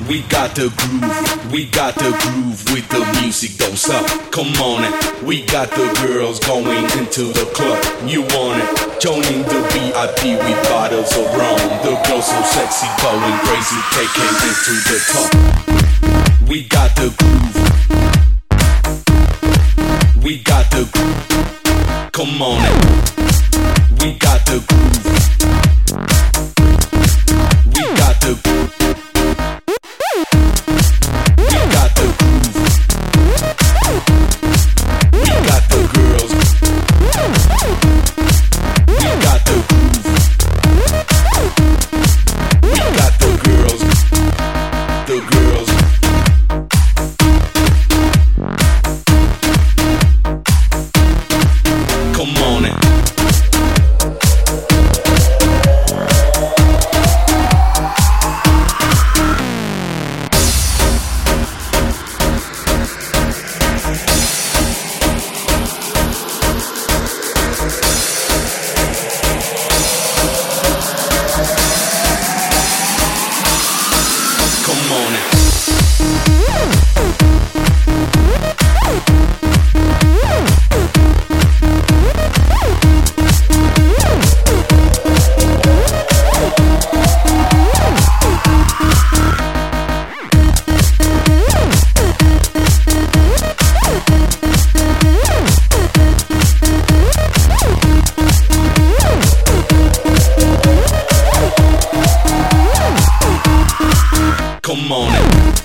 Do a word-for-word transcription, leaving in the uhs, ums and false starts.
We got the groove, we got the groove with the music don't stop. Come on it, we got the girls going into the club. You want it? Joining the V I P with bottles of rum. The girls so sexy, going crazy, taking it to the top. We got the groove, we got the groove. Come on it, we got the groove, we got the groove. Come on it.